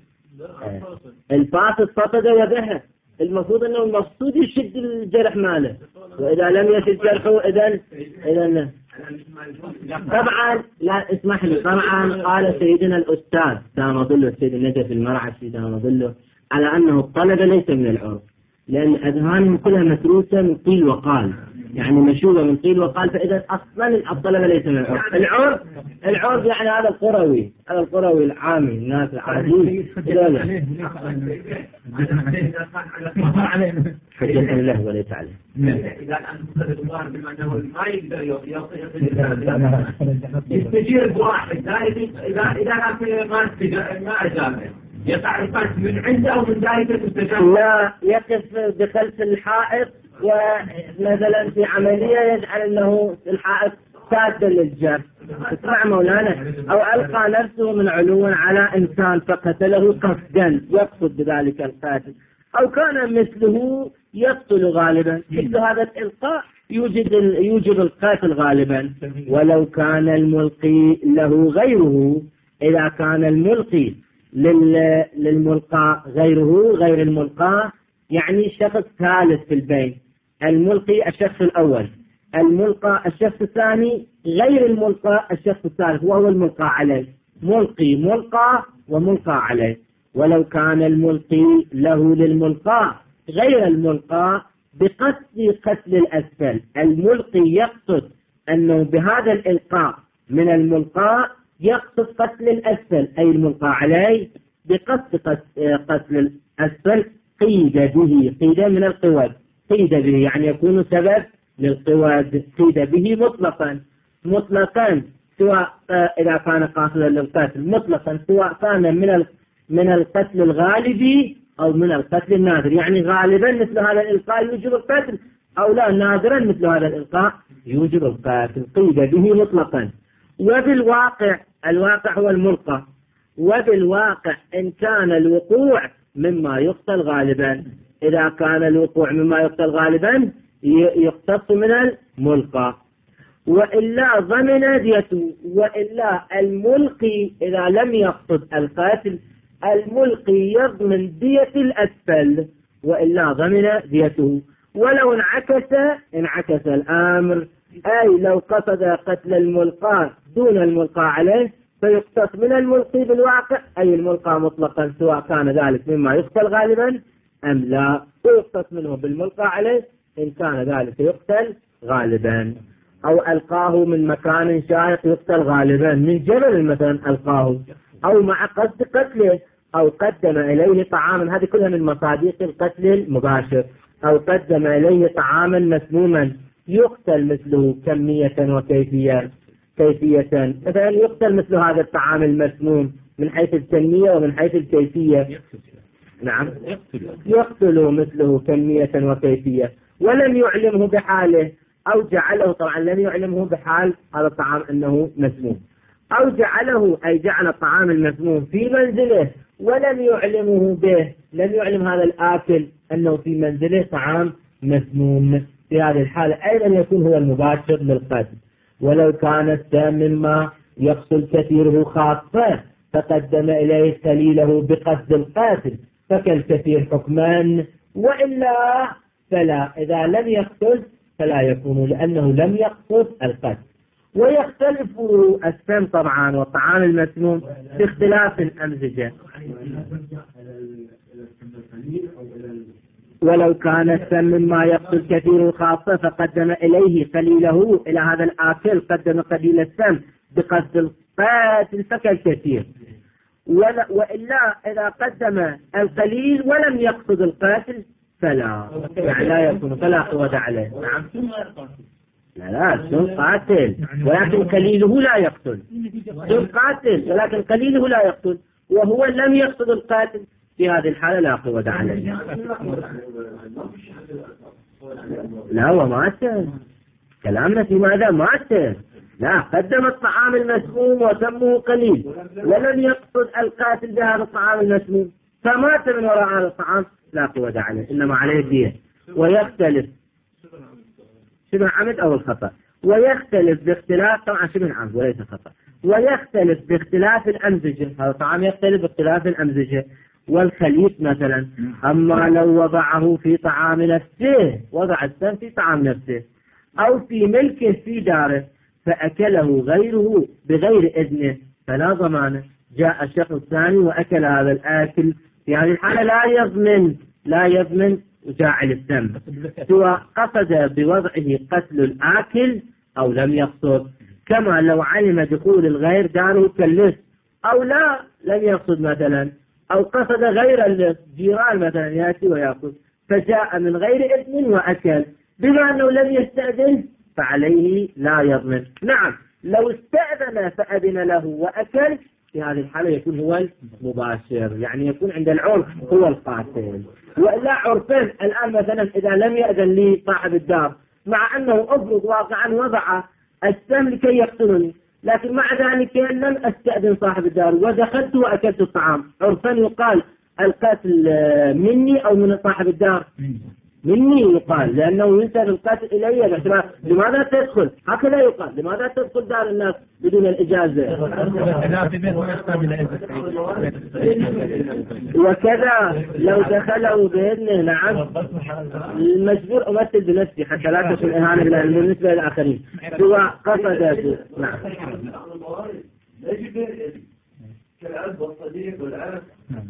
C: الفاصل فقد وذهب، المفروض أنه المقصود يشد الجرح ماله، وإذا لم يشد جرحه إذن إذن طبعا لا اسمح لي. طبعا قال سيدنا الأستاذ دام ظله السيد النجف المرعشي دام ظله على أنه الطلبة ليس من العرف، لأن أذهانهم كلها متروسة من قيل وقال، يعني مشوبة من قيل وقال، فإذا أصلا الطلبة ليس من العرف. العرف العرف يعني هذا القروي، هذا القروي العامي، الناس العاديين حجة الله وليس عليه.
A: إذا أنت تدوار بما أنه ما يقدر يستجير بواحد، إذا إذا كان ما أجابه يقع الفرق من عنده أو من ذلك المستجاب.
C: لا، يقف بخلف الحائط ومثلا في عملية يجعل أنه الحائط سادا للجرح. اسمع مولانا، أو ألقى نفسه من علو على إنسان فقتله قصدا يقصد بذلك القاتل، أو كان مثله يقتل غالبا. مثل هذا الإلقاء يوجد يوجب القاتل غالبا. ولو كان الملقي له غيره، إذا كان الملقي للملقى غيره غير الملقى، يعني شخص ثالث في البين، الملقي الشخص الأول، الملقى الشخص الثاني، غير الملقى الشخص الثالث وهو الملقى عليه، ملقي ملقى وملقى عليه. ولو كان الملقي له للملقى غير الملقى بقصد قتل الأسفل، الملقي يقصد أنه بهذا الإلقاء من الملقى يقصد قتل الأسفل أي الملقى عليه بقصد قتل الأسفل، قيد به، قيد من القواد، قيد به يعني يكون سبب للقواد قيد به مطلقا مطلقا سواء إذا كان قاصدا للقتل مطلقا سواء كان من من القتل الغالبي أو من القتل النادر، يعني غالبا مثل هذا الإلقاء يوجب القتل، أو لا نادرا مثل هذا الإلقاء يوجب القتل قيد به مطلقا. وبالواقع الواقع هو الملقى، وبالواقع إن كان الوقوع مما يقتل غالبا، إذا كان الوقوع مما يقتل غالبا يقتص من الملقى، وإلا ضمن ديته. وإلا الملقي إذا لم يقصد القاتل الملقي يضمن دية الأسفل، وإلا ضمن ديته. ولو انعكس انعكس الأمر، أي لو قصد قتل الملقى دون الملقى عليه فيقتص من الملقي بالواقع، أي الملقى مطلقا سواء كان ذلك مما يقتل غالبا أم لا، ويقتص منه بالملقى عليه إن كان ذلك يقتل غالبا. أو ألقاه من مكان شاهق يقتل غالبا، من جبل مثلا ألقاه، أو مع قصد قتله، أو قدم إليه طعاما، هذه كلها من مصادق القتل المباشر. أو قدم إليه طعاما مسموما يقتل مثله كمية وكيفية كيفية مثلا يقتل مثل هذا الطعام المسموم من حيث الكمية ومن حيث الكيفية. نعم يقتل مثله كمية وكيفية، ولم يعلمه بحاله، أو جعله، طبعا لم يعلمه بحال هذا الطعام أنه مسموم، أو جعله أي جعل الطعام المسموم في منزله ولم يعلمه به، لم يعلم هذا الآكل أنه في منزله طعام مسموم. في هذه الحالة أيضا يكون هو المباشر للقتل. ولو كان السام مما يقتل كثيره خاصة فقدم إليه قليله بقصد القاتل فكالكثير حكما، وإلا فلا، إذا لم يقتل فلا يكون لأنه لم يقصد القتل. ويختلف السم طبعا والطعام المسموم باختلاف الأمزجة. ولو كان السم مما يقتل كثير خاصة فقدم إليه قليله، إلى هذا الآكل قدم قليل السم بقصد القاتل فكالكثير. وإلا إذا قدم القليل ولم يقصد القاتل فلا، يعني لا يكون، فلا قوة عليه. نعم لا لا السم قاتل ولكن قليله لا يقتل، السم قاتل ولكن قليله لا يقتل، وهو لم يقصد القاتل، في هذه الحالة لا قوة عليه. لا هو ماتر، كلامنا في ماذا ماتر، لا قدم الطعام المسموم وسمه قليل ولم يقصد القاتل بهذا الطعام المسموم فمات من وراء هذا الطعام، لا قوة عليه، إنما عليه دية. ويختلف شبه عمد أو الخطأ، ويختلف باختلاف، طبعا شبه عمد وليس خطأ، ويختلف باختلاف الأمزجة، هذا الطعام يختلف باختلاف الأمزجة. والخليط مثلا، أما لو وضعه في طعام نفسه، وضع السم في طعام نفسه أو في ملكه في داره فأكله غيره بغير إذنه فلا ضمانه. جاء الشخص الثاني وأكل هذا الآكل، في هذه الحالة لا يضمن لا يضمن جاعل السم، سواء قصد بوضعه قتل الآكل أو لم يقصد، كما لو علم دخول الغير داره كاللص أو لا لم يقصد مثلا، أو قصد غير اللص، جيران مثلا يأتي ويأكل فجاء من غير إذن وأكل، بما أنه لم يستأذن فعليه لا يضمن. نعم لو استأذن فأذن له وأكل، في هذه الحالة يكون هو المباشر، يعني يكون عند العرف هو القاتل. وإلا عرفين الآن مثلا إذا لم يأذن لي صاحب الدار، مع أنه أفرض واقعا وضع السم لكي يقتلني، لكن مع ذلك لم أستأذن صاحب الدار ودخلت وأكلت الطعام، عرفا يقال القتل مني أو من صاحب الدار؟ مني يقال، لأنه ينسب القتل إلي باعتبار لماذا تدخل، هكذا يقال لماذا تدخل دار الناس بدون الإجازة. وكذا لو دخلوا بإذنه. نعم المجبور أمثل بنفسي حتى لا تكون إهانة بالنسبة للآخرين سواء قصد. نعم
D: كالأب والصديق والأب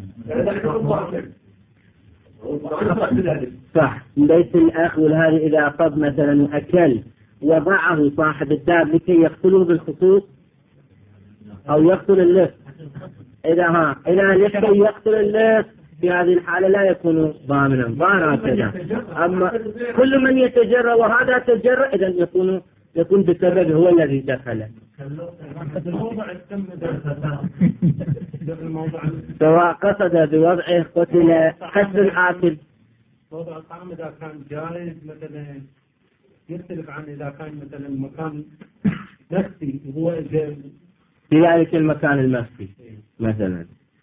C: صح، ليس الأخ والهذا إذا أصاب مثلا أكل وضعه صاحب الدار لكي يقتله بالخصوص أو يقتل اللص، إذا ها إذا لكي يقتل اللص في هذه الحالة لا يكون ضامنا ضار هكذا. أما كل من يتجرأ وهذا تجرأ إذا يكون يكون بسبب هو الذي دخل. سواء قصد بوضعه قتل قتل الآكل.
B: وضع الطعام إذا كان جاهز مثلا يختلف عن إذا كان مثلا مكان مخفي وهو
C: في ذلك المكان المخفي مثلا.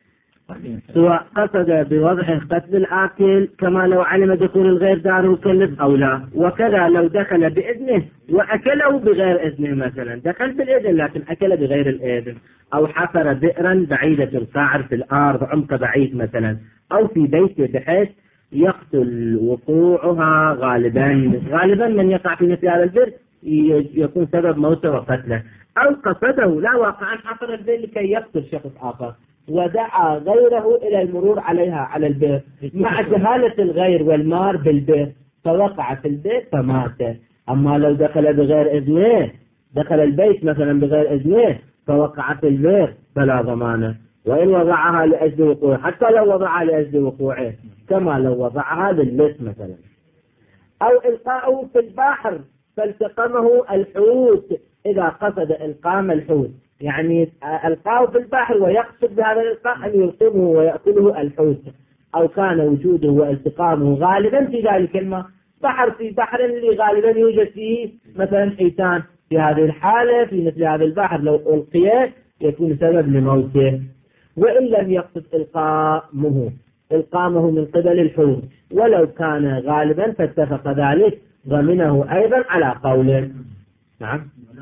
C: سواء قصد بوضعه قتل الآكل كما لو علم دخول الغير داره كلف أو لا. وكذا لو دخل بإذنه وأكله بغير إذنه مثلا، دخل بالإذن لكن أكل بغير الإذن، أو حفر بئرا بعيدة القعر في الأرض عمق بعيد مثلا، أو في بيته بحيث يقتل وقوعها غالبا غالبا من يقع في مثل هذا البئر يكون سبب موته وقتله. أو قصده لا واقعا حفر البئر لكي يقتل شخص آخر ودعا غيره إلى المرور عليها على البئر مع جهالة الغير والمار بالبئر فوقع في البيت فمات. أما لو دخل بغير إذنه، دخل البيت مثلا بغير إذنه فوقع في البئر فلا ضمانه، وإن وضعها لأجل وقوعه، حتى لو وضعها لأجل وقوعه كما لو وضعها لللص مثلا. أو إلقاؤه في البحر فالتقمه الحوت إذا قصد إلقام الحوت، يعني ألقاه في البحر ويقصد بهذا الإلقاء أن يلقمه ويأكله الحوت، أو كان وجوده والتقامه غالبا في ذلك الماء، بحر في بحر اللي غالبا يوجد فيه مثلا حيتان، في هذه الحالة في مثل هذا البحر لو ألقيه يكون سبب لموته. وإن لم يقصد إلقامه إلقامه من قبل الحوت ولو كان غالبا فاتفق ذلك ضمنه أيضا على قوله. نعم.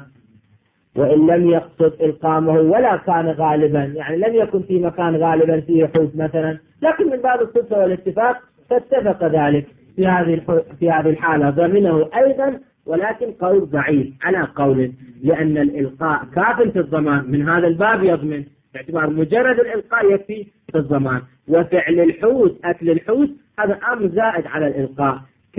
C: وإن لم يقصد إلقامه ولا كان غالبا، يعني لم يكن في مكان غالبا فيه حوت مثلا، لكن من باب الصدفة والاتفاق فاتفق ذلك في هذه في هذه الحالة ضمنه أيضا، ولكن قول ضعيف على قول، لأن الإلقاء كاف في الضمان، من هذا الباب يضمن باعتبار مجرد الإلقاء يكفي في الضمان. وفعل الحوت أكل الحوت هذا أمر زائد على الإلقاء،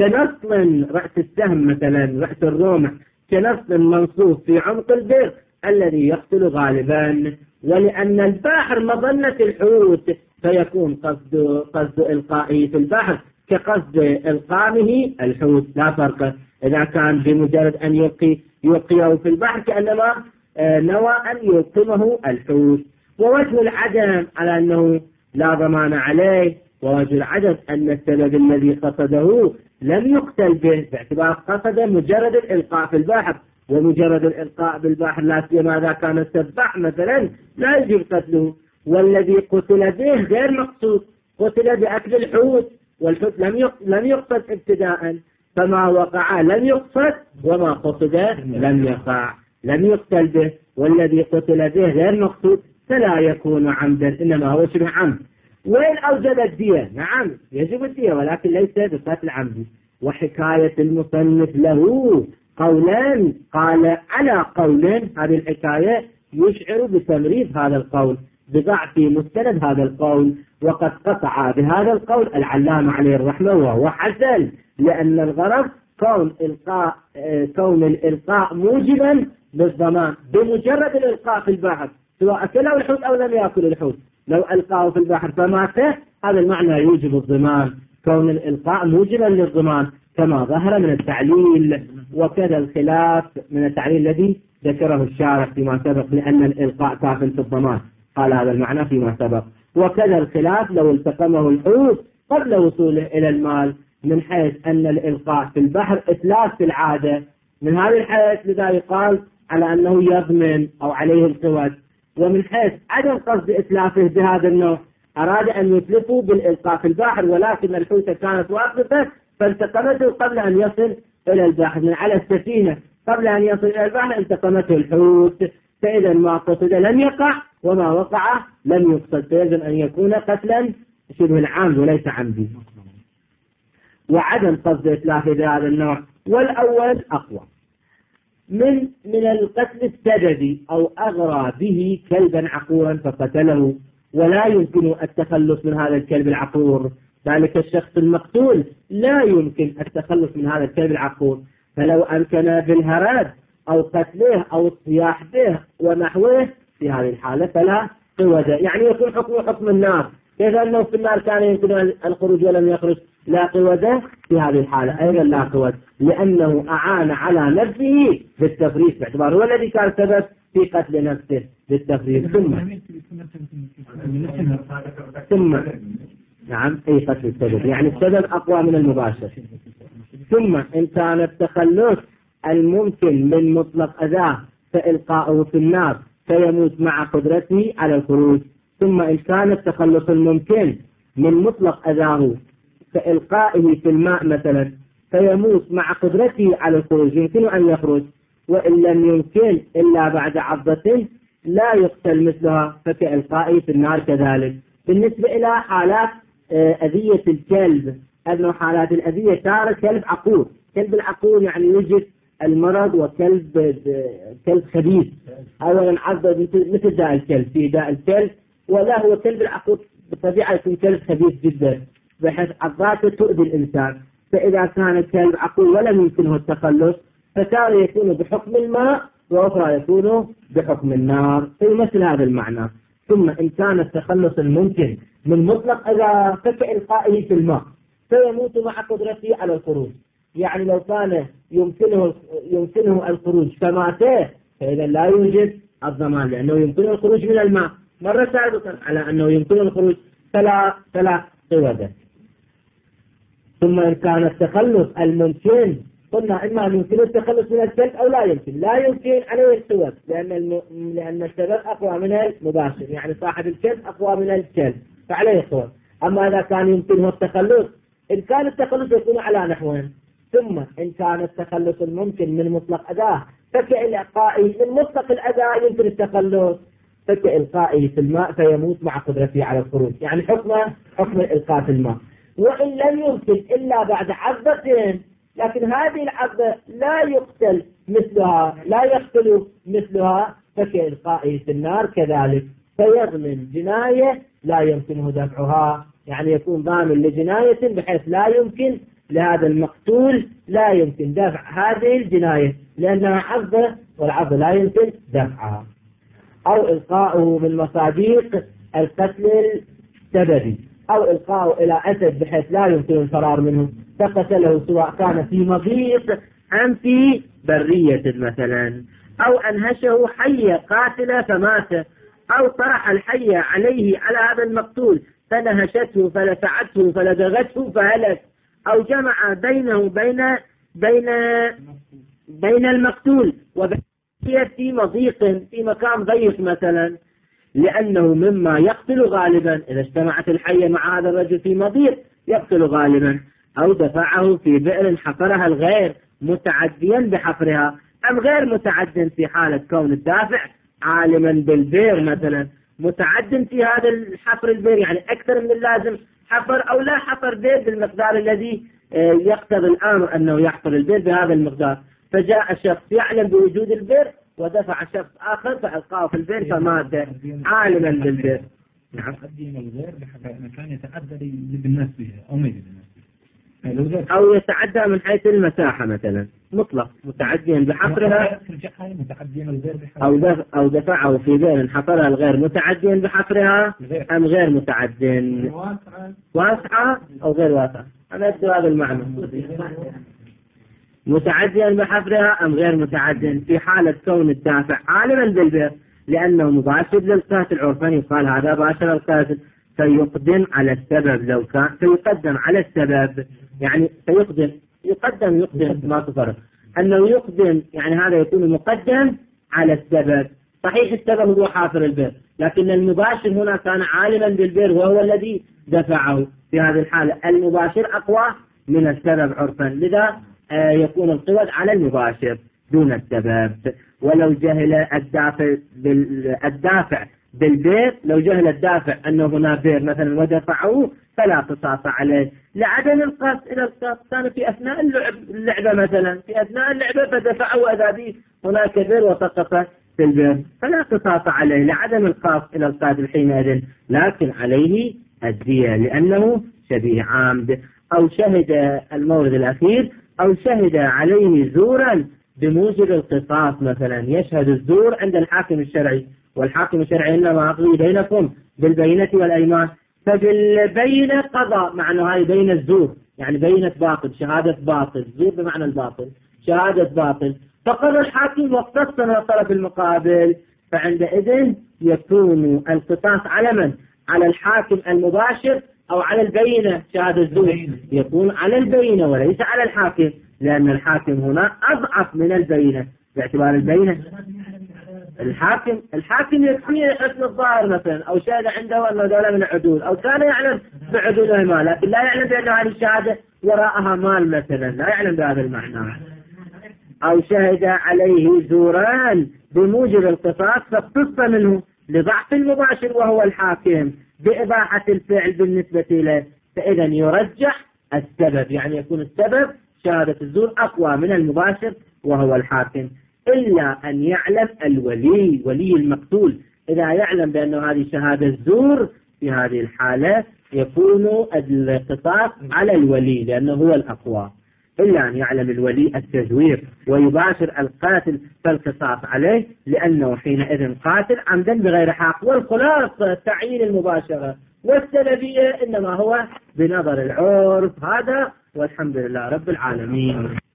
C: كنصل رأس السهم مثلا رأس الرمح، كنصل منصوب في عمق البئر الذي يقتل غالبا. ولأن البحر مظنة الحوت فيكون قصد قصد إلقائه في البحر كقصد إلقامه الحوت، لا فرق. إذا كان بمجرد أن يلقي يلقيه في البحر كأنما نوى أن يلقمه الحوت. ووجه العدم على أنه لا ضمان عليه، ووجه العدم أن السبب الذي قصده لم يقتل به باعتبار قصد مجرد الإلقاء في البحر، ومجرد الإلقاء بالبحر لا سيما إذا كان السباح مثلا لا يجب قتله. والذي قتل به غير مقصود، قتل بأكل الحوت، والحوت لم لم يقصد ابتداء، فما وقع لم يقصد وما قصد لم يقع، لم يقتل به. والذي قتل به غير مقصود فلا يكون عمدا، إنما هو شبه عمد. وين أوجد الدية؟ نعم يجب الدية ولكن ليس بقتل عمدي. وحكاية المصنف له قولان، قال على قول، هذه الحكاية يشعر بتمريض هذا القول بضعف مستند هذا القول، وقد قطع بهذا القول العلامة عليه الرحمة وهو حسن، لأن الغرض كون إلقاء كون الإلقاء موجبا للضمان بمجرد الإلقاء في البحر، سواء أكله الحوت أو لم يأكل الحوت. لو ألقاه في البحر فمات هذا المعنى يوجب الضمان، كون الإلقاء موجبا للضمان كما ظهر من التعليل. وكذا الخلاف من التعليل الذي ذكره الشارح فيما سبق، لأن الإلقاء كاف في الضمان، قال هذا المعنى فيما سبق. وكذا الخلاف لو التقمه الحوت قبل وصوله إلى المال، من حيث أن الإلقاء في البحر إتلاف في العادة، من هذه الحيث لذا يقال على أنه يضمن أو عليه القوت. ومن حيث عدم قصد إتلافه بهذا النوع أراد أن يتلفه بالإلقاء في البحر، ولكن الحوت كانت واقفة فالتقمته قبل أن يصل إلى البحر، من على السفينة قبل أن يصل إلى البحر التقمته الحوت، فإذا ما قصد لم يقع وما وقع لم يقصد، فيجب أن يكون قتلا شبه العمد وليس عمدي. وعدم قصد إتلافه بهذا النوع والأول أقوى من من القتل السببي، أو أغرى به كلبا عقورا فقتله، ولا يمكن التخلص من هذا الكلب العقور، ذلك الشخص المقتول لا يمكن التخلص من هذا الكلب العقور، فلو أمكن بالهراد أو قتله أو الصياح به ونحوه في هذه الحالة فلا قوة، يعني يكون حكم حكم النار، كيف أنه في النار كان يمكن الخروج ولم يخرج؟ لا قوة في هذه الحالة، أيضا لا قوة، لأنه أعان على نفسه بالتفريط باعتبار هو الذي كان سبب في قتل نفسه بالتفريط. ثم ثم نعم أي قتل السبب، يعني السبب أقوى من المباشر. ثم إن كان التخلص الممكن من مطلق أذاه فإلقاؤه في النار فيموت مع قدرته على الخروج. ثم إن كان التخلص الممكن من مطلق أذاه فإلقائه في الماء مثلا فيموت مع قدرته على الخروج، يمكن أن يخرج، وإن لم يمكن إلا بعد عضة لا يقتل مثلها فكإلقائه في النار كذلك. بالنسبة إلى حالات أذية الكلب، أنه حالات الأذية تارة كلب عقور، كلب العقور يعني يوجد المرض، وكلب كلب خبيث أولا عضة مثل داء الكلب، في داء الكلب، ولا هو كلب العقور بالطبيعة يكون كلب خبيث جدا بحيث عضاته تؤذي الإنسان. فإذا كان الكلب عقور ولم يمكنه التخلص فتارة يكون بحكم الماء وأخرى يكون بحكم النار في مثل هذا المعنى. ثم إن كان التخلص الممكن من مطلق أذى فكإلقائه في الماء فيموت مع قدرته على الخروج، يعني لو كان يمكنه يمكنه الخروج فماته فإذا لا يوجد الضمان، لأنه يمكنه الخروج من الماء مرة سابقا على أنه يمكنه الخروج فلا فلا قوة. ثم إن كان التخلص الممكن قلنا إما يمكن التخلص من الكلب أو لا يمكن، لا يمكن عليه القوة لأن الم... لأن السبب أقوى من المباشر، يعني صاحب الكلب أقوى من الكلب فعليه القوة. أما إذا كان يمكنه التخلص، إن كان التخلص يكون على نحوين. ثم إن كان التخلص الممكن من مطلق أداة فكإلقائه من مطلق الأداة يمكن التخلص فكإلقائه في الماء فيموت مع قدرته على الخروج، يعني حكمه حكم الإلقاء في الماء. وإن لم يمكن إلا بعد عضتين، لكن هذه العضة لا يقتل مثلها لا يقتل مثلها فكإلقائه في النار كذلك، فيضمن جناية لا يمكنه دفعها، يعني يكون ضامن لجناية بحيث لا يمكن لهذا المقتول لا يمكن دفع هذه الجناية لأنها عضة والعضة لا يمكن دفعها. أو إلقاؤه من مصاديق القتل السببي، أو إلقاؤه إلى أسد بحيث لا يمكن الفرار منه فقتله سواء كان في مضيق أم في برية مثلا، أو أنهشه حية قاتلة فمات، أو طرح الحية عليه على هذا المقتول فنهشته فلسعته فلدغته فهلك، أو جمع بينه بين بين بين المقتول وبين في مضيق في مكان ضيق مثلا، لأنه مما يقتل غالبا إذا اجتمعت الحية مع هذا الرجل في مضيق يقتل غالبا. أو دفعه في بئر حفرها الغير متعديا بحفرها، أم غير متعد في حالة كون الدافع عالما بالبئر مثلا، متعد في هذا الحفر البئر يعني أكثر من اللازم حفر، أو لا حفر بئر بالمقدار الذي يقتضي الأمر أنه يحفر البئر بهذا المقدار، فجاء شخص يعلم بوجود البئر ودفع شخص آخر فألقاه في البئر فمات عالما بالبئر.
B: نعم. تقدم الغير بحيث مكان يتعدى بالناس بها أو ما بالناس
C: أو يتعدى من حيث المساحة مثلا مطلق متعديا بحفرها، أو دفع أو دفعه في بئر حفرها الغير متعديا بحفرها أم غير متعد واسعة أو غير واسعة. أنا أدري هذا المعنى متعديا بحفرها أم غير متعد في حالة كون الدافع عالما بالبئر لأنه مباشر للقاتل عرفا يقال هذا باشر القاتل، فيقدم على السبب لو كان فيقدم على السبب يعني فيقدم يقدم يقدم ما تفرق أنه يقدم يعني هذا يكون مقدم على السبب. صحيح السبب هو حافر البئر لكن المباشر هنا كان عالما بالبئر وهو الذي دفعه، في هذه الحالة المباشر أقوى من السبب عرفا، لذا آه يكون القوة على المباشر دون السبب. ولو جهل الدافع بالدافع بالبئر، لو جهل الدافع أنه هنا بئر مثلا ودفعه فلا قصاص عليه لعدم القصد إلى القصد، كان في أثناء اللعبة مثلا في أثناء اللعبة فدفعه وإذا به هناك بئر وسقط في البئر فلا قصاص عليه لعدم القصد إلى القاتل حينئذ، لكن عليه الدية لأنه شبيه عامد. أو شهد المورد الأخير أو شهد عليه زورا بموجب القصاص مثلا، يشهد الزور عند الحاكم الشرعي، والحاكم الشرعي إنما أقضي بينكم بالبينة والأيمان، فبالبينة قضى، معنى هاي بينة الزور، يعني بينة باطل، شهادة باطل، زور بمعنى الباطل، شهادة باطل، فقضى الحاكم واقتص من الطرف المقابل، فعندئذ يكون القصاص على من؟ على الحاكم المباشر أو على البينة شهادة الزور؟ يكون على البينة وليس على الحاكم، لأن الحاكم هنا أضعف من البينة، باعتبار البينة الحاكم الحاكم يكفيه حسن الظاهر مثلا، أو شهد عنده أنه دولة من العدول، أو كان يعلم بعدولها مال، لكن لا يعلم بأن هذه الشهادة وراءها مال مثلا، لا يعلم بهذا المعنى. أو شهد عليه زوران بموجب القصاص فاقتص منه لضعف المباشر وهو الحاكم بإباحة الفعل بالنسبة له، فإذا يرجح السبب، يعني يكون السبب شهادة الزور أقوى من المباشر وهو الحاكم، إلا أن يعلم الولي ولي المقتول، إذا يعلم بأن هذه شهادة الزور في هذه الحالة يكون القصاص على الولي لأنه هو الأقوى، إلا أن يعلم الولي التزوير ويباشر القاتل فالقصاص عليه لأنه حينئذ قاتل عمدا بغير حق. والخلاصة تعيين المباشرة والسببية إنما هو بنظر العرف هذا، والحمد لله رب العالمين.